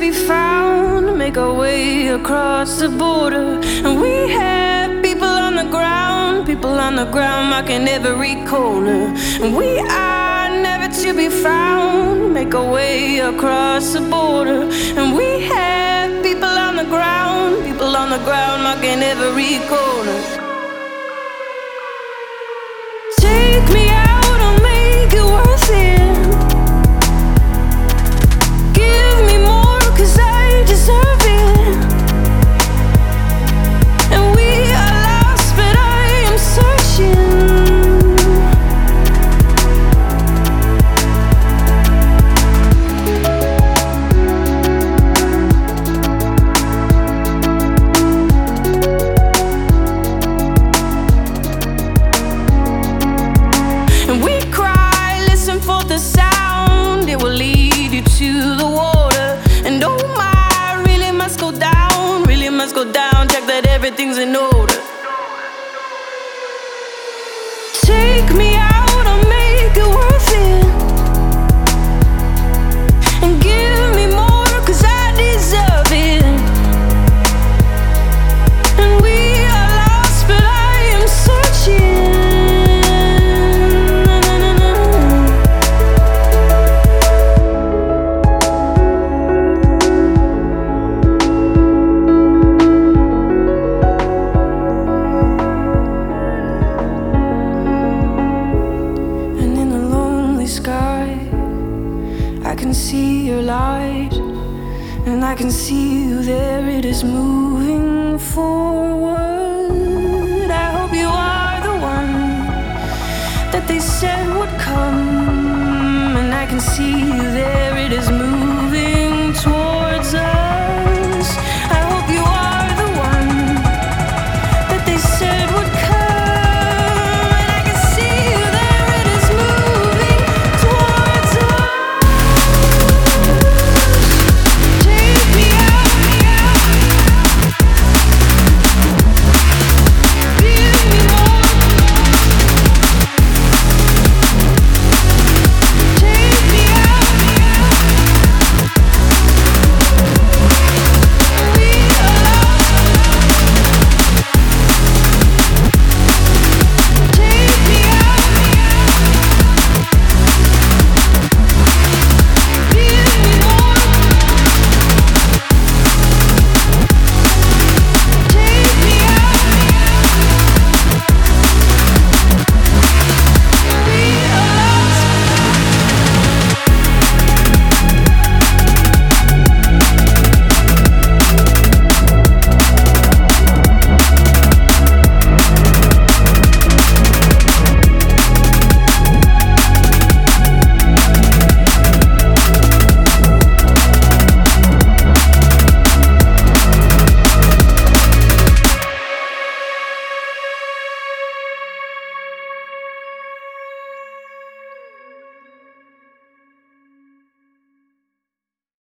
be found, make our way across the border. And we have people on the ground, marking every corner. And we are never to be found, make our way across the border. And we have people on the ground, marking every corner. Take me out, I'll make it worth it. Give me more, 'cause I deserve it. And we are lost, but I am searching. And we cry, listen for the sound, it will lead you to the water. And oh my, really must go down, check that everything's in order. Take me out, I'll make it worth it. And give me more, 'cause I deserve it. And we are lost, but I am searching. And in a lonely sky, I can see your light, and I can see you there. It is moving forward.